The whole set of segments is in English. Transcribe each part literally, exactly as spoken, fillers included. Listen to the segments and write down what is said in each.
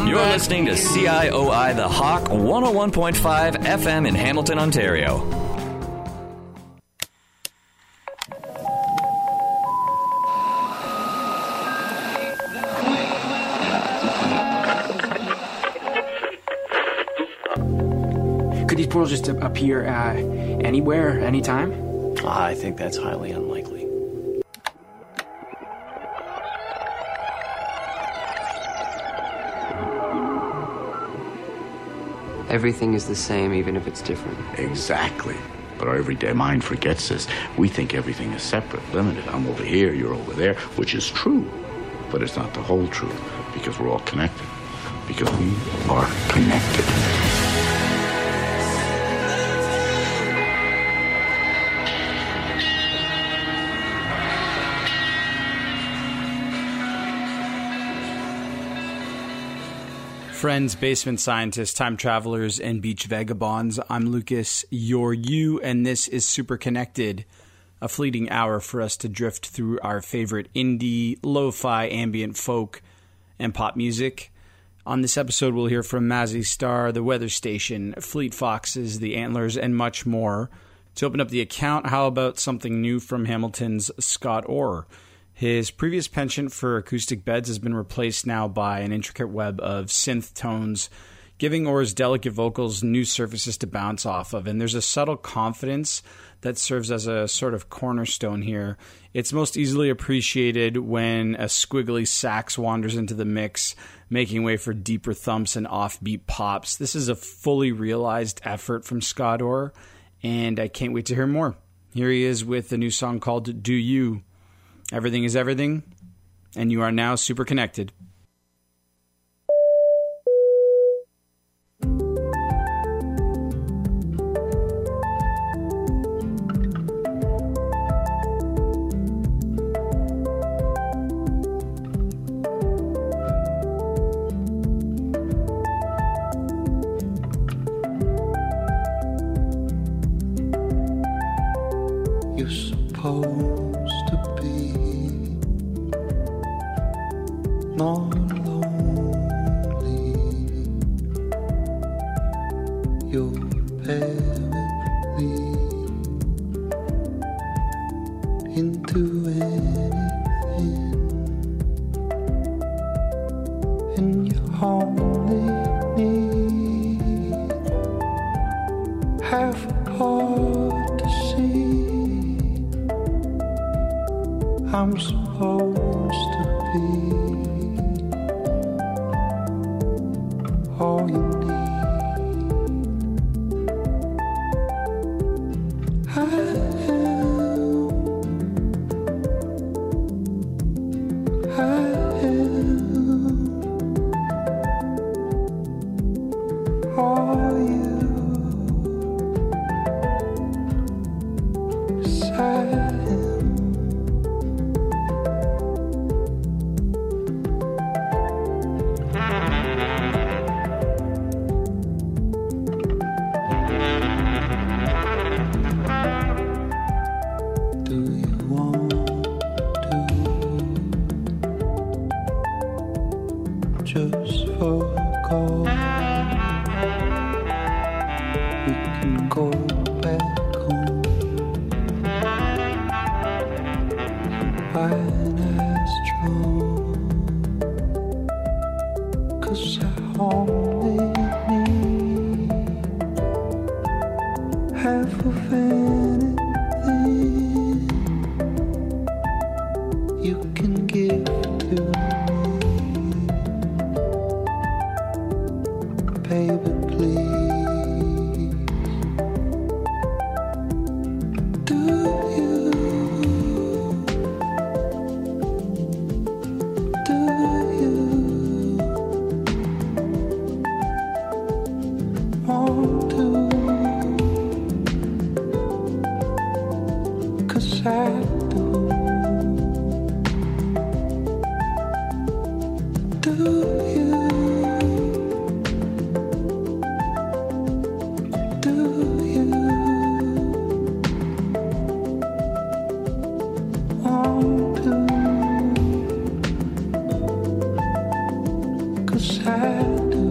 You're listening to C I O I The Hawk one oh one point five F M in Hamilton, Ontario. Could these portals just appear uh, anywhere, anytime? I think that's highly unlikely. Everything is the same, even if it's different. Exactly. But our everyday mind forgets this. We think everything is separate, limited. I'm over here, you're over there, which is true. But it's not the whole truth, because we're all connected. Because we are connected. Friends, basement scientists, time travelers, and beach vagabonds. I'm Lucas, you're you, and this is Super Connected, a fleeting hour for us to drift through our favorite indie, lo-fi, ambient folk, and pop music. On this episode, we'll hear from Mazzy Star, The Weather Station, Fleet Foxes, The Antlers, and much more. To open up the account, how about something new from Hamilton's Scott Orr? His previous penchant for acoustic beds has been replaced now by an intricate web of synth tones, giving Orr's delicate vocals new surfaces to bounce off of. And there's a subtle confidence that serves as a sort of cornerstone here. It's most easily appreciated when a squiggly sax wanders into the mix, making way for deeper thumps and offbeat pops. This is a fully realized effort from Scott Orr, and I can't wait to hear more. Here he is with a new song called Do You. Everything is everything, and you are now super connected. You're supposed to be not lonely. You're apparently into anything, and you only need half a heart to see. I'm supposed to be all you need. I am, I am all you. Yes, I am. Just for a call, we can go back home. Fine as strong, 'cause I only need half of anything you can give to me. Baby, please, do you, do you want to 'cause I do.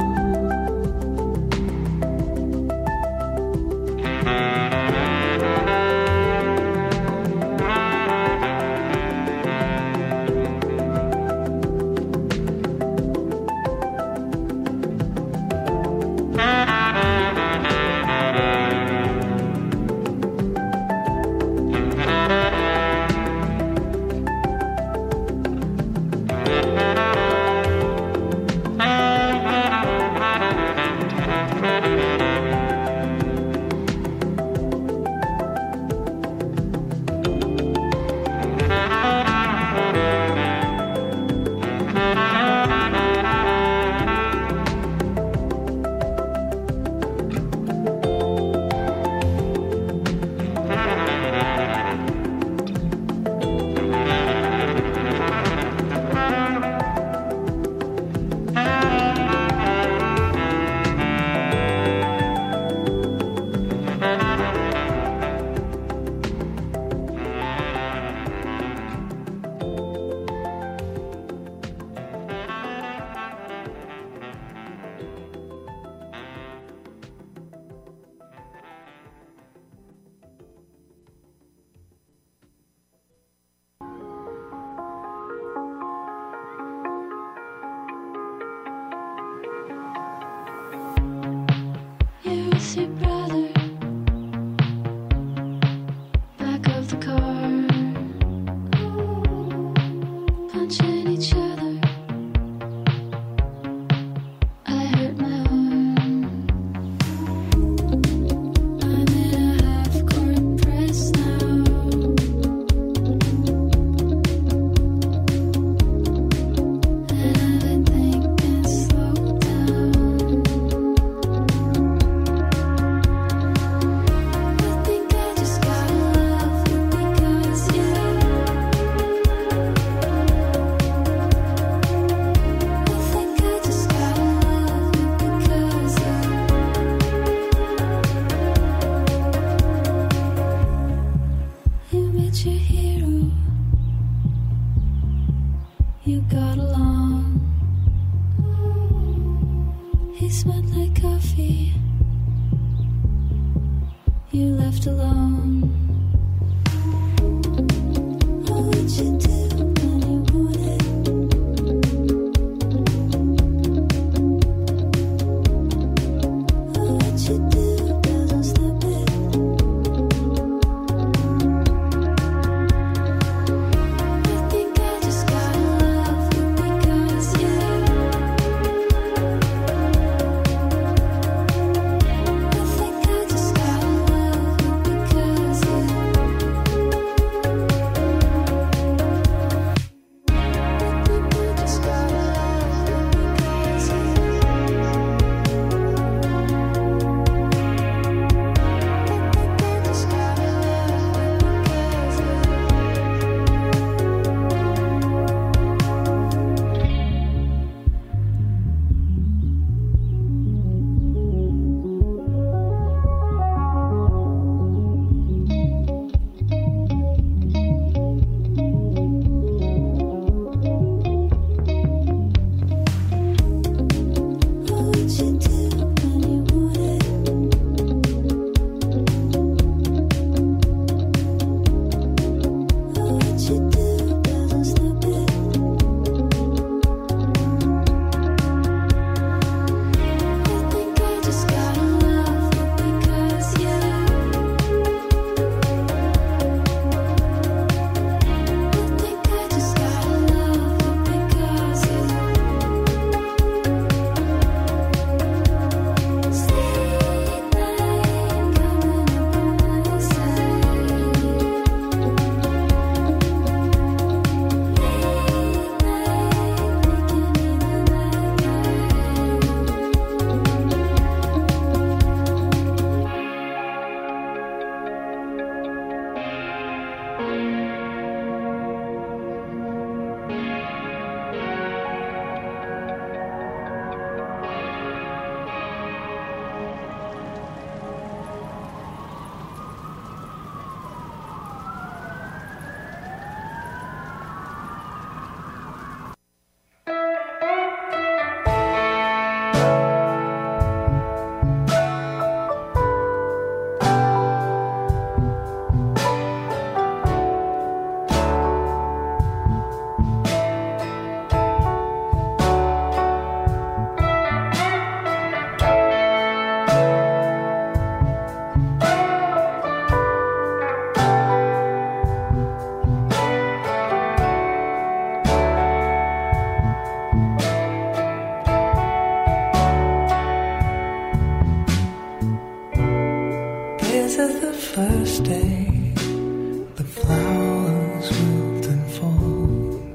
is the first day the flowers wilt and fall.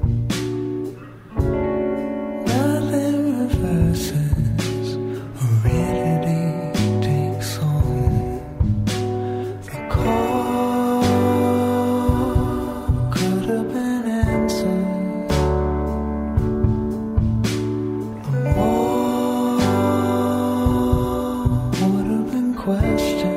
Nothing reverses, aridity takes home. The call could have been answered. The wall would have been questioned.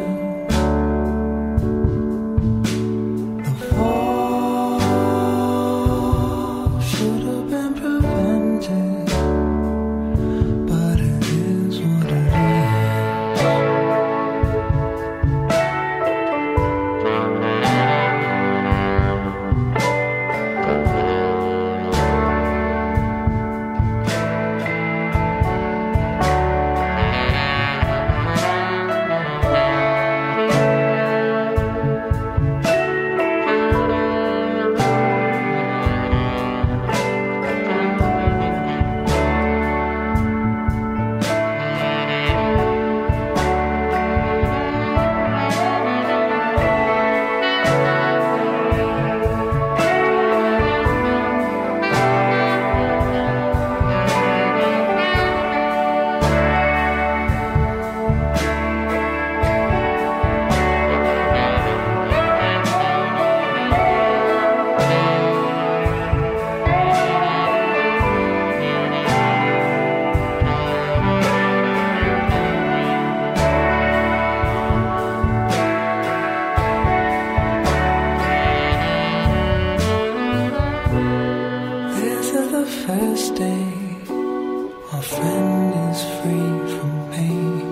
First day, our friend is free from pain,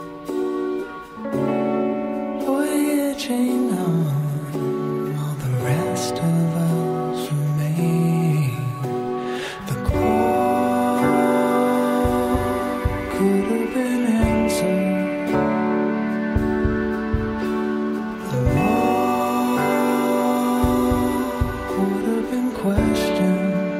voyaging on while the rest of us remain. The call could have been answered. The wall would have been questioned.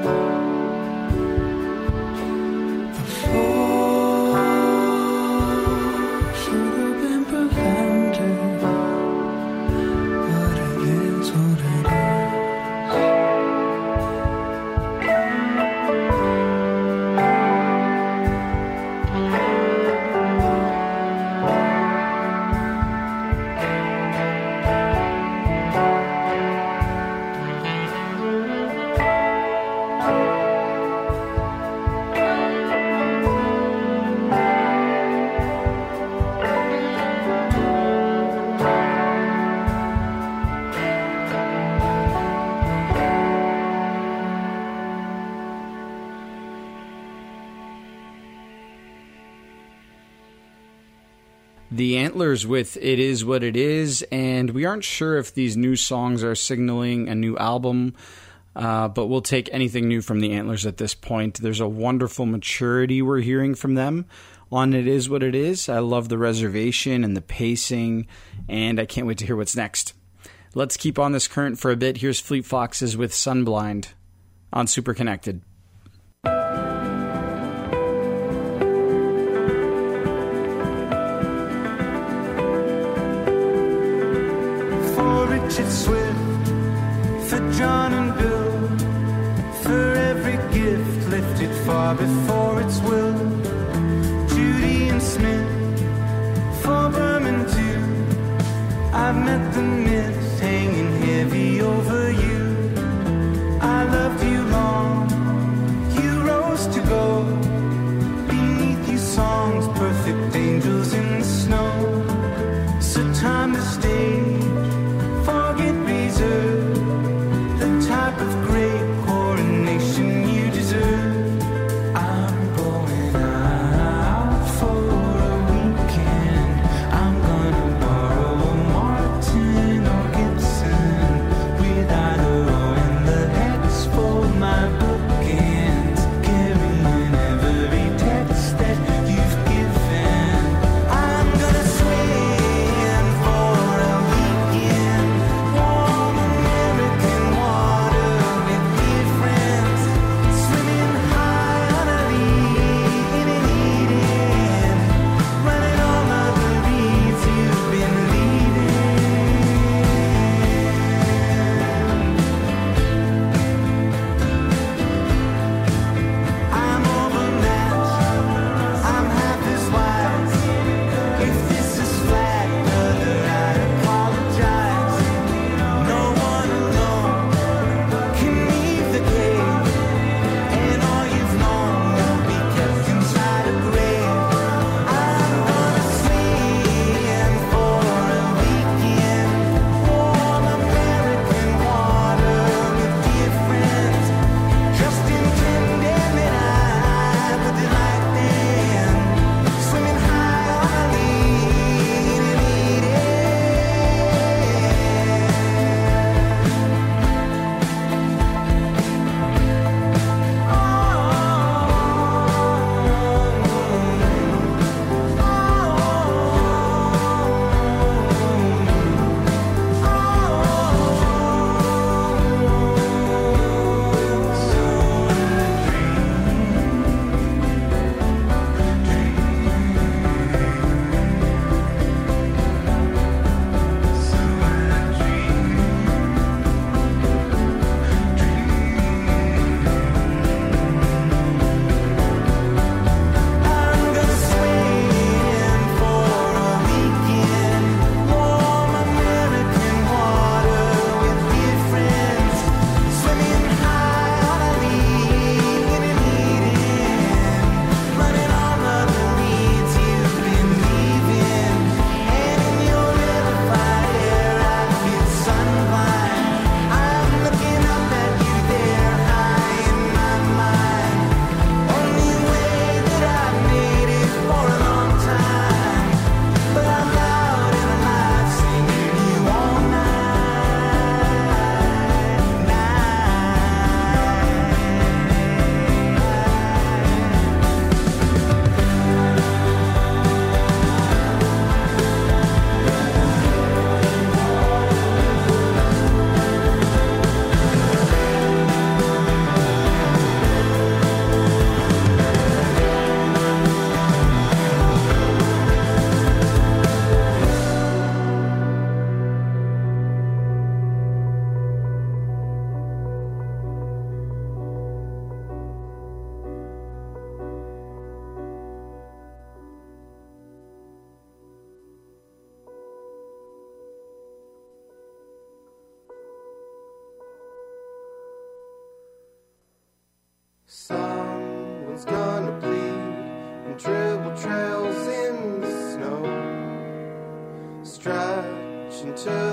The Antlers with It Is What It Is, and we aren't sure if these new songs are signaling a new album, uh, but we'll take anything new from the Antlers at this point. There's a wonderful maturity we're hearing from them on It Is What It Is. I love the reservation and the pacing, and I can't wait to hear what's next. Let's keep on this current for a bit. Here's Fleet Foxes with Sunblind on Super Connected. Richard Swift, for John and Bill, for every gift lifted far before its will. Judy and Smith, for Berman too. I've met the myths hanging heavy over you. I loved you long, you rose to go. Beneath you songs, perfect angels in the snow. So time to stay. Forget reserve, the type of great coronation you deserve. I'm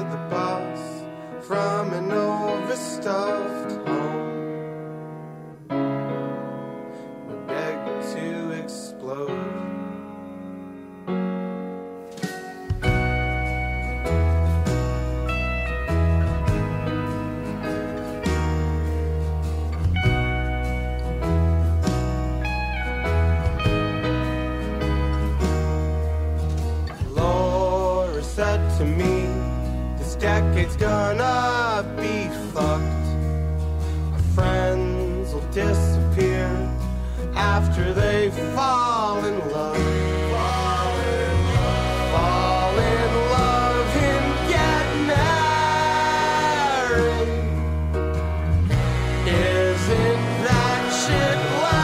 the boss from an overstuffed home. We beg to explode. To me, this decade's gonna be fucked. Our friends will disappear after they fall in love. Fall in love, fall in love and get married. Isn't that shit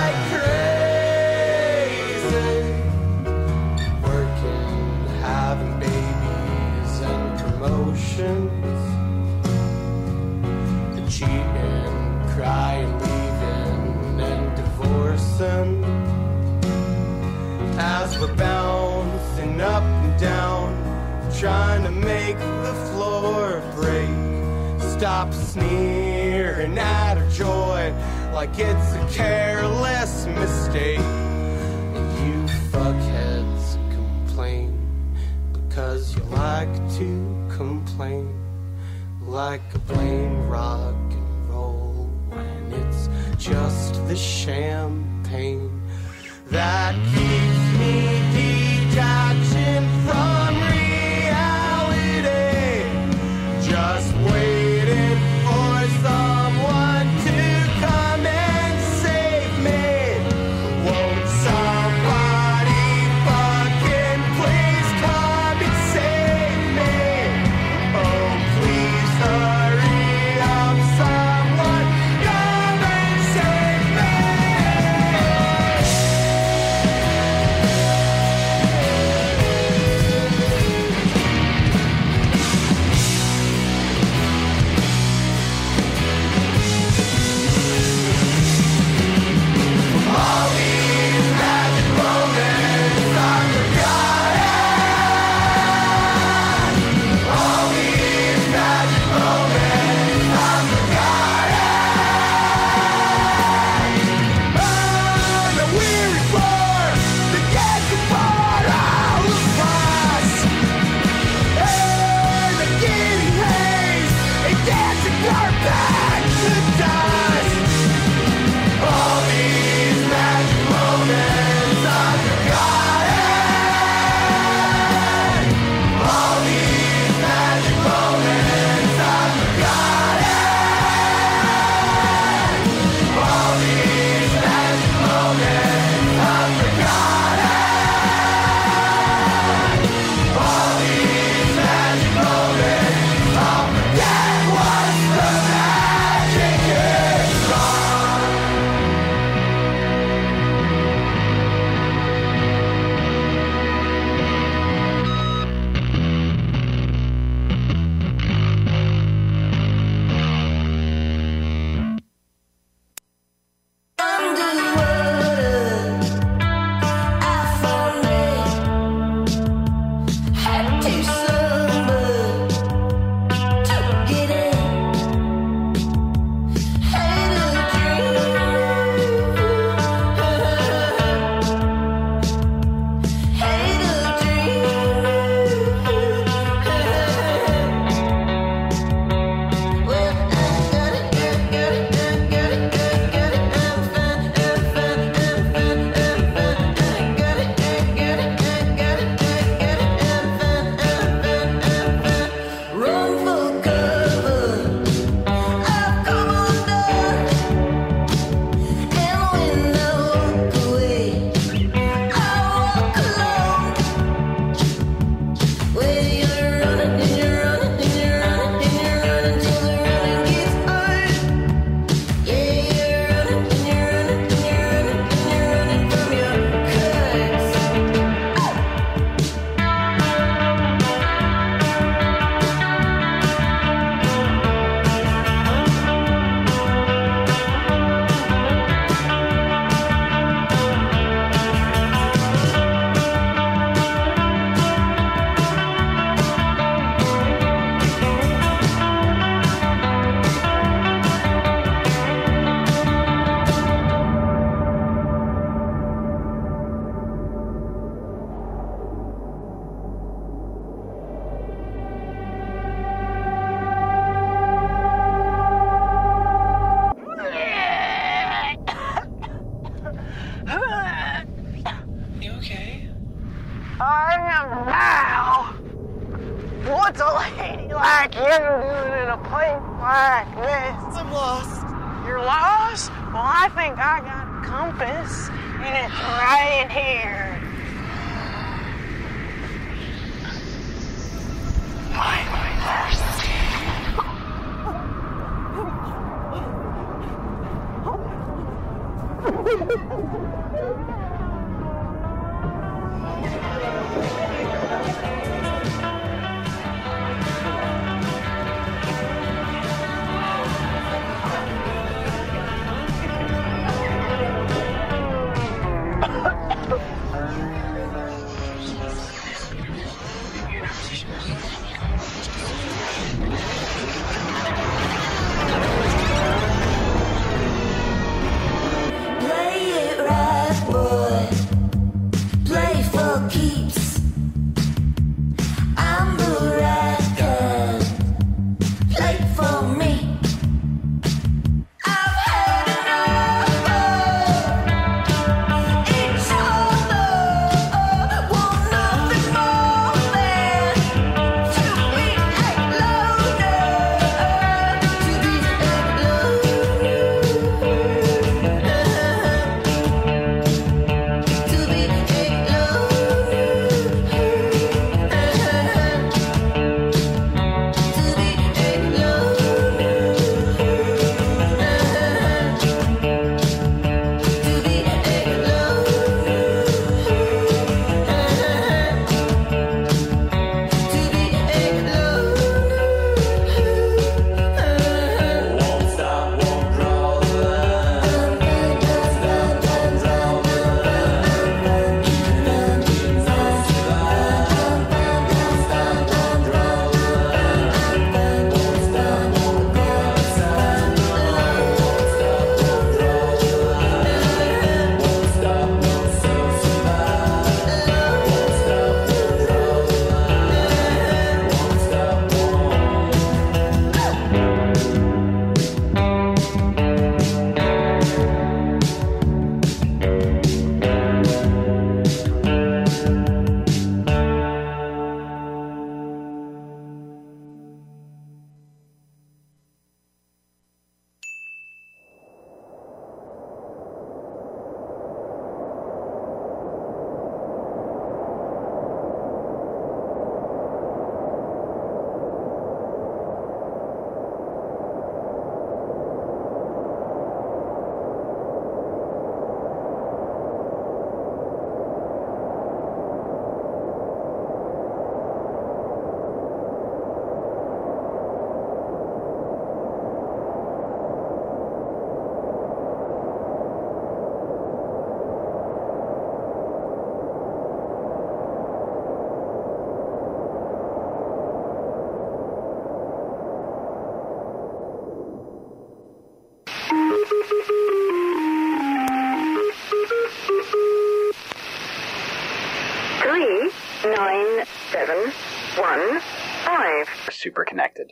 like crazy? Working, having babies, promotions, the cheating, crying, leaving, and divorcing. As we're bouncing up and down, trying to make the floor break. Stop sneering at our joy like it's a careless mistake. You fuckheads complain because you like to complain, like a plain rock and roll, when it's just the champagne that keeps me detaching from reality, just waiting for someone to come and save me. Won't somebody fucking please come and save me? Oh, please hurry up, someone come and save me. I am now. What's a lady like you doing in a place like this? I'm lost. You're lost? Well, I think I got a compass, and it's right here. My, my thirsty. nine seven one five. Super connected.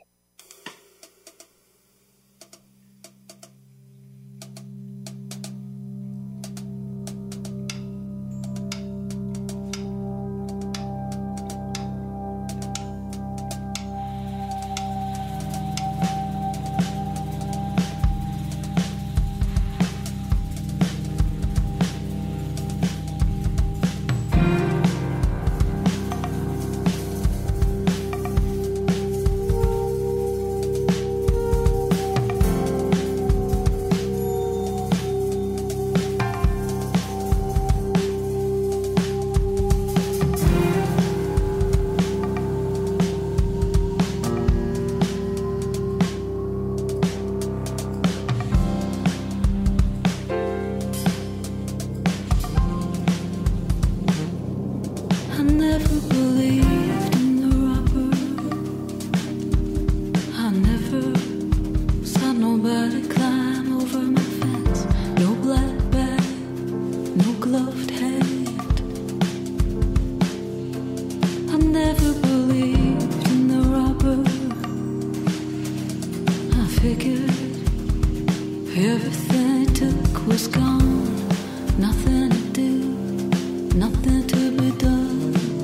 Nothing to do, nothing to be done.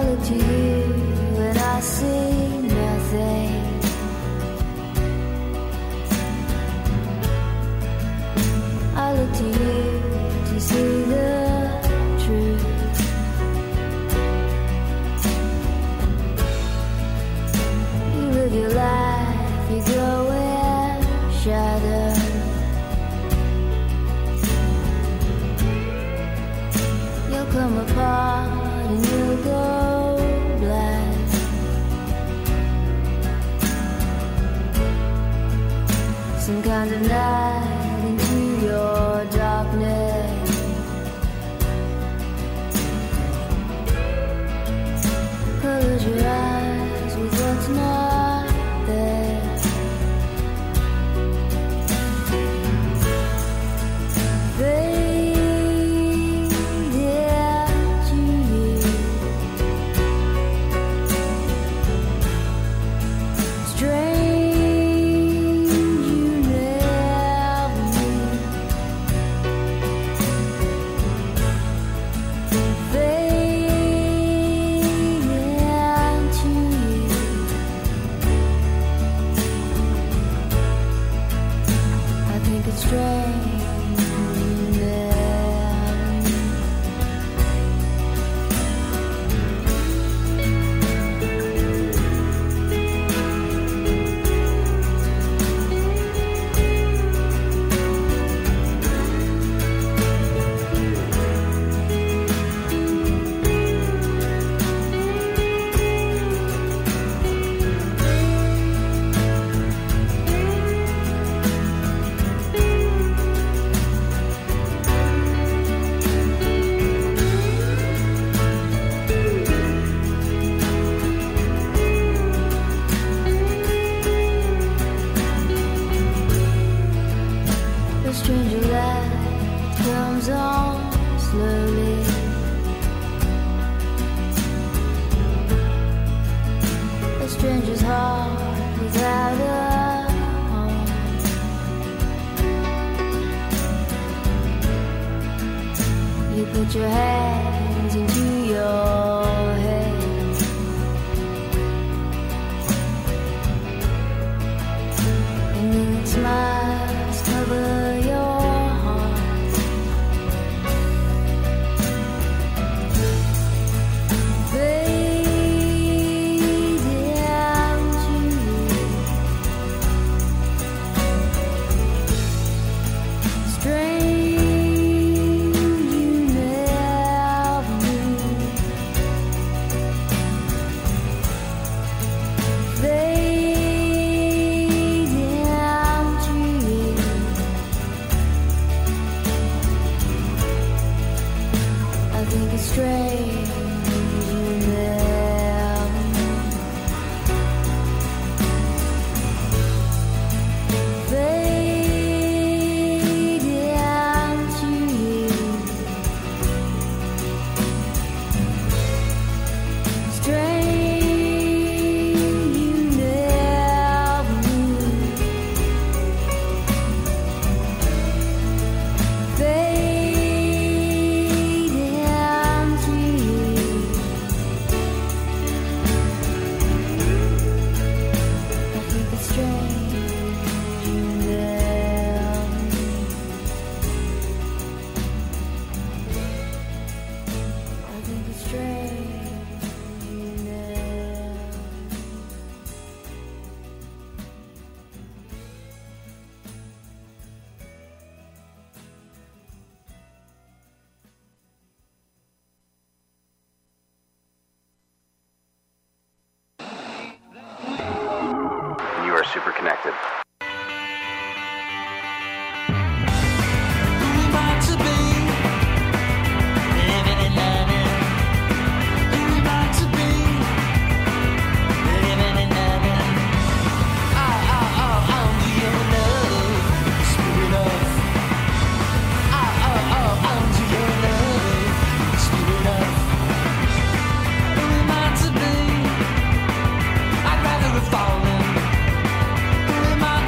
I look to you and I see nothing. I look to you to see the truth. You live your life, you go in shadow. You'll come apart and you'll go black. Some kind of night into your darkness. Close your eyes with what's not there. Fade into you. Strange you never knew. Fade into you. I think it's strange you never knew. The stranger light comes on slowly. A stranger's heart without a home. You put your hands into your head. And then smiles cover your heart. Fade into you. Strange you never knew. Fade into you. I think it's strange you never knew. Fade into you. Strange you never knew. Fade into you. I think it's strange you never knew. I think it's strange you never You are super connected. I'd rather have fallen. Who am I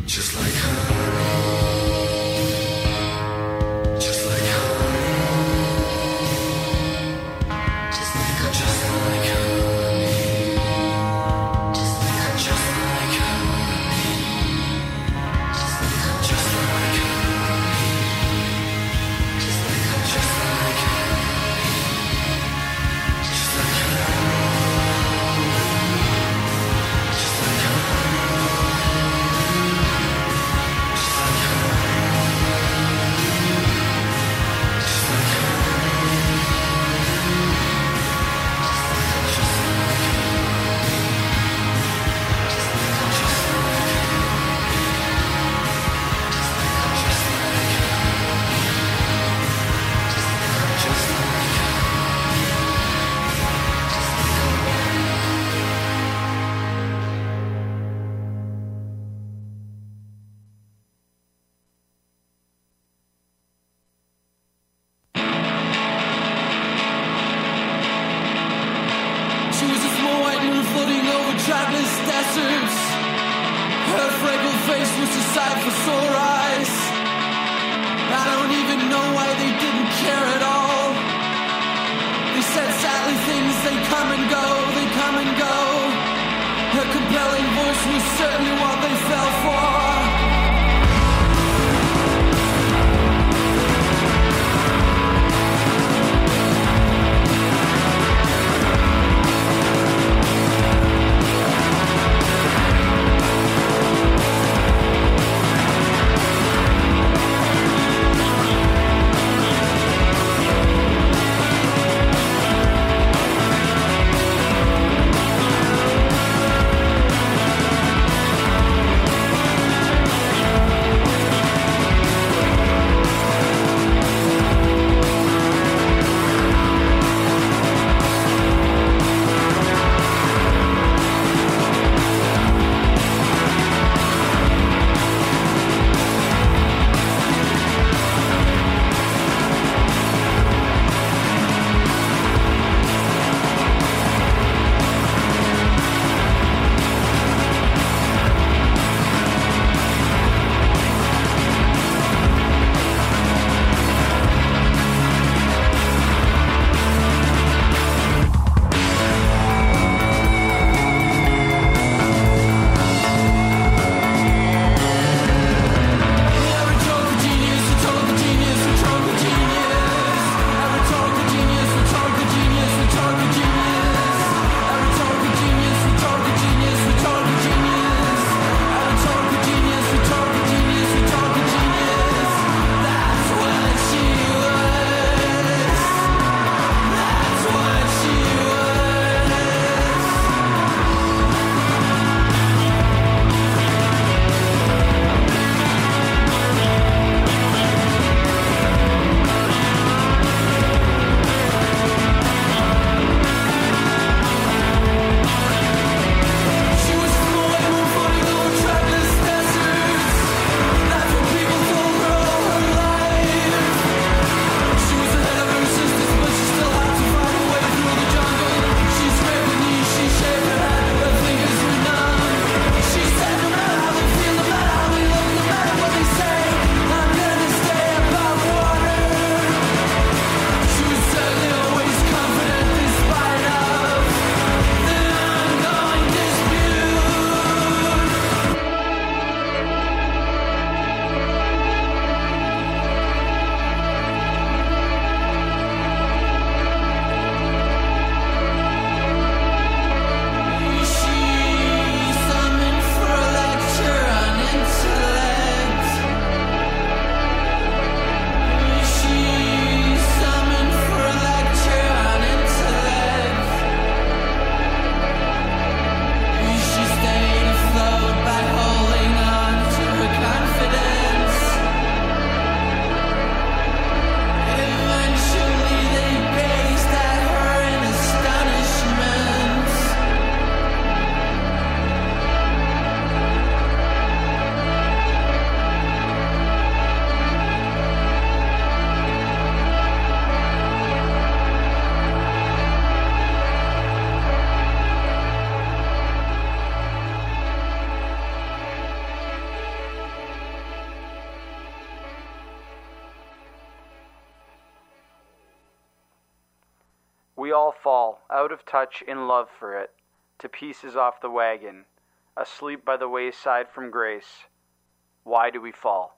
Just like honey. Just like honey. Just like honey. Just like honey. Just like honey. Just like honey. Just like honey. Just like honey. Just like honey. Just like honey. Just like We all fall, out of touch in love for it, to pieces off the wagon, asleep by the wayside from grace. Why do we fall?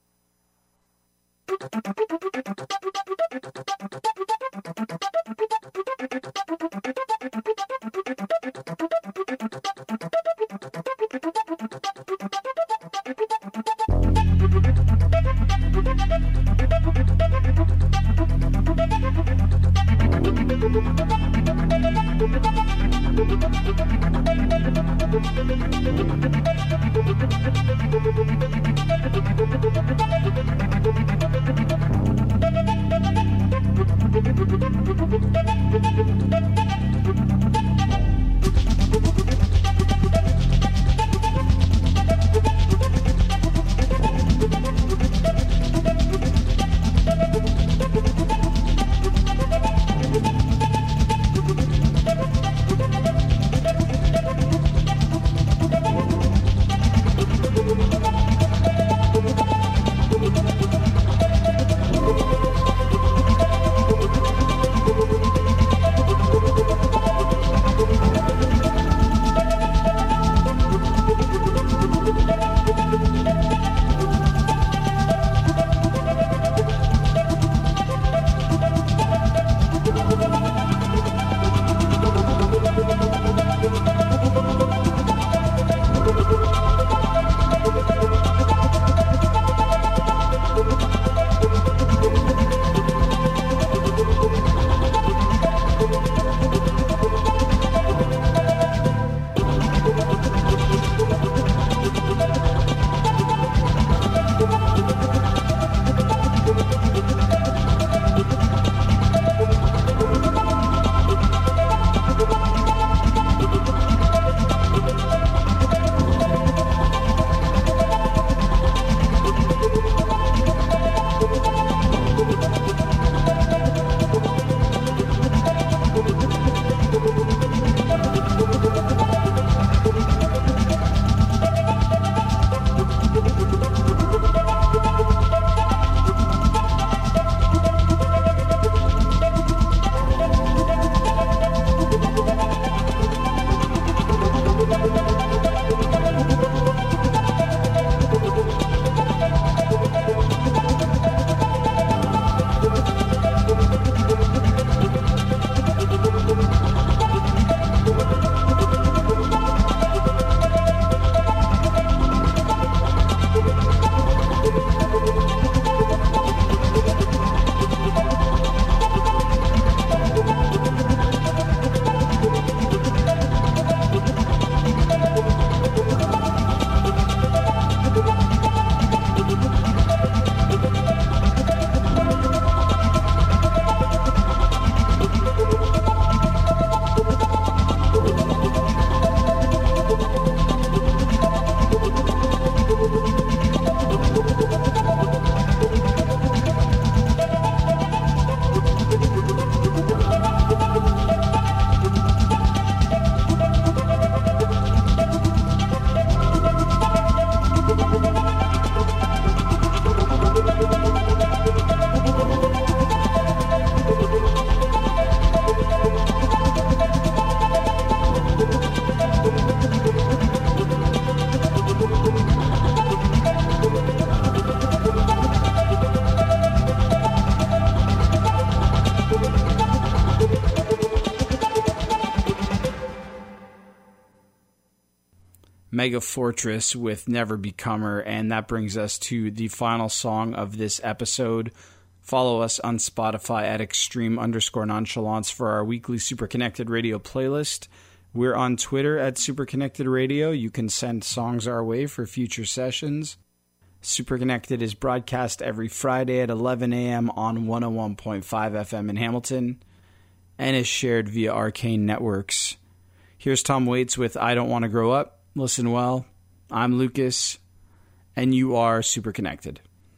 Mega Fortress with Never Becomer, and that brings us to the final song of this episode. Follow us on Spotify at extreme underscore nonchalance for our weekly Super Connected Radio playlist. We're on Twitter at Super Connected Radio. You can send songs our way for future sessions. Super Connected is broadcast every Friday at eleven a.m. on one oh one point five F M in Hamilton and is shared via Arcane Networks. Here's Tom Waits with I Don't Want to Grow Up. Listen well. I'm Lucas, and you are Super Connected.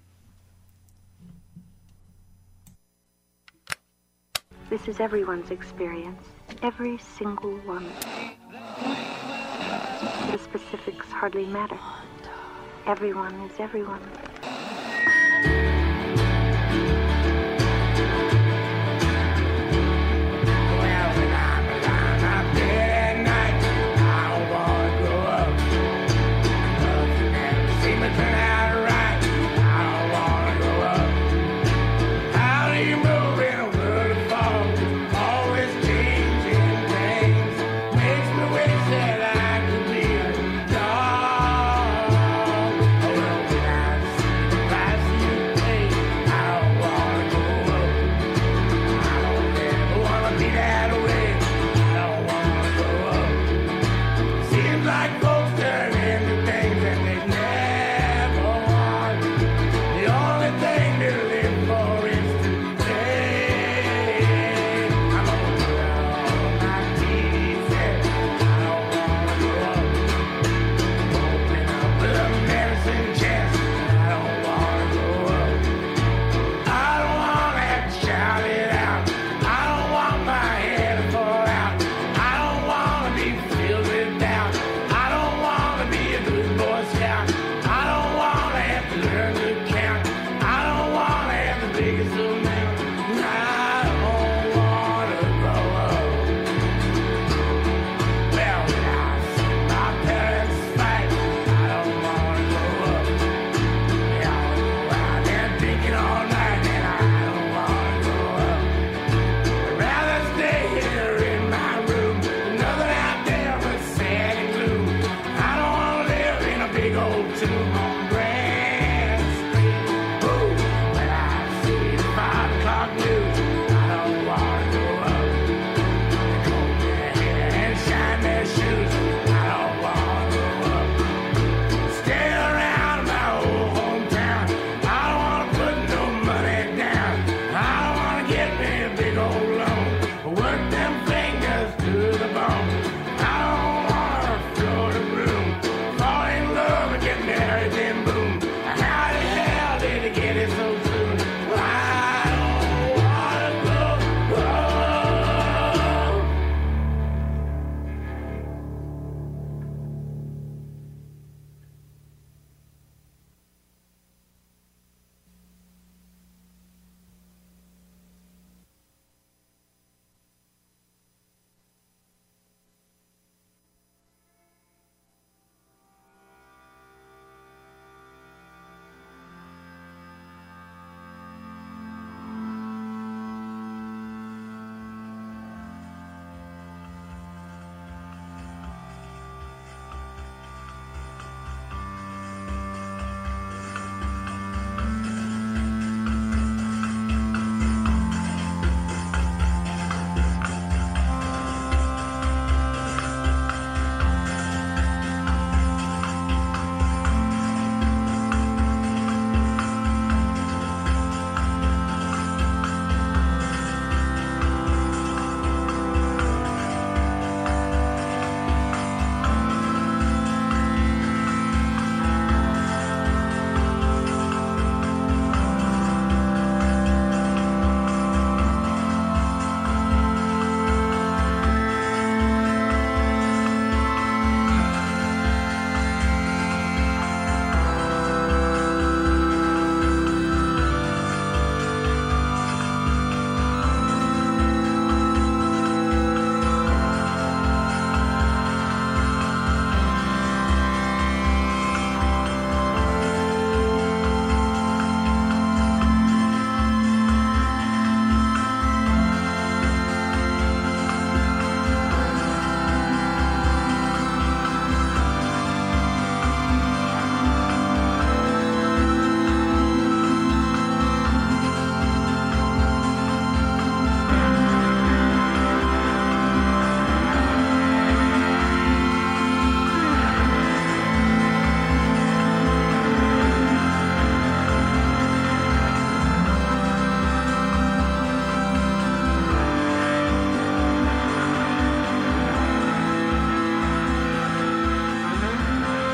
This is everyone's experience. Every single one. The specifics hardly matter. Everyone is everyone.